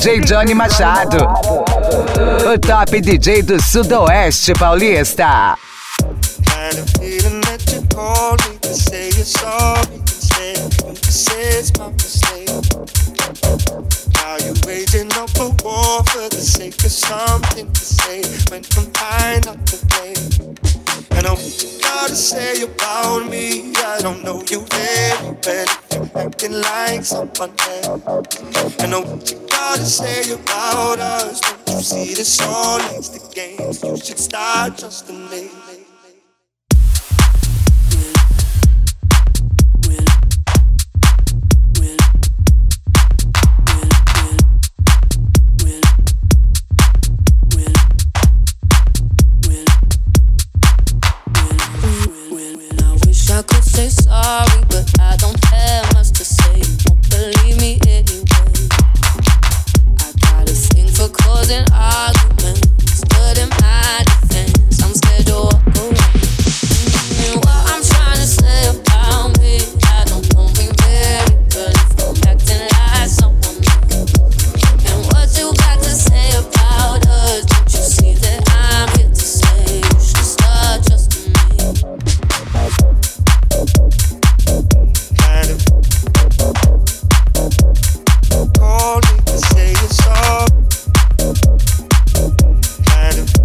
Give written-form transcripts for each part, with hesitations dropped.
DJ Johnny Machado, o top DJ do Sudoeste Paulista. Kind of feeling that you called me to say you're sorry, to say it's my mistake. Now you're waging up a war for the sake of something to say when I'm trying not to blame. And I what you gotta say about me, I don't know you very well. You're acting like someone else. And I what you gotta say about us, don't you see this all leads to games? You should start trusting me. I could say sorry, but I don't have much to say. Won't believe me anyway. I got a thing for causing arguments, but in my defense, I'm scared to walk away. And what I'm trying to say about me, I don't know me very well. If I'm acting like someone else. And what you got to say about us, don't you see that I'm here to say you should start trusting me. Kind of called me to say you're sorry. Kind of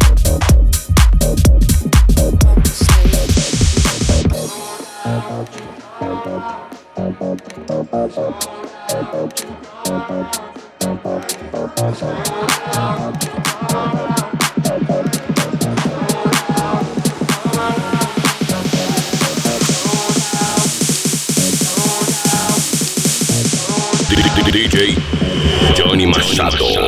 DJ Johnny Machado.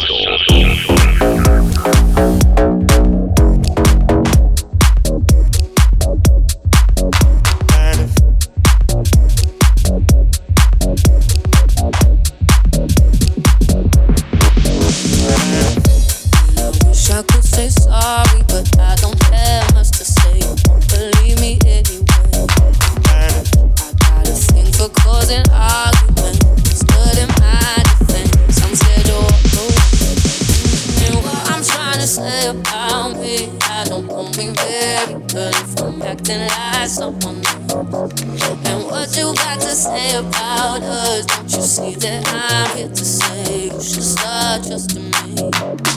I could say sorry, but I don't have much to say. Won't believe me anyway. I got a thing for causing arguments, but in my defense, I'm scared to walk away. And what I'm trying to say about me, I don't know me very well. If I'm acting like someone else. And what you got to say about us, don't you see that I'm here to say you should start trusting me.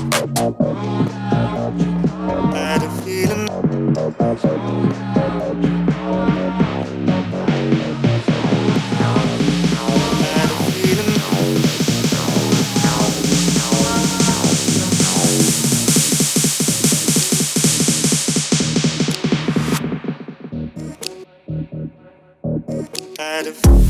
had a feeling. Had a feeling.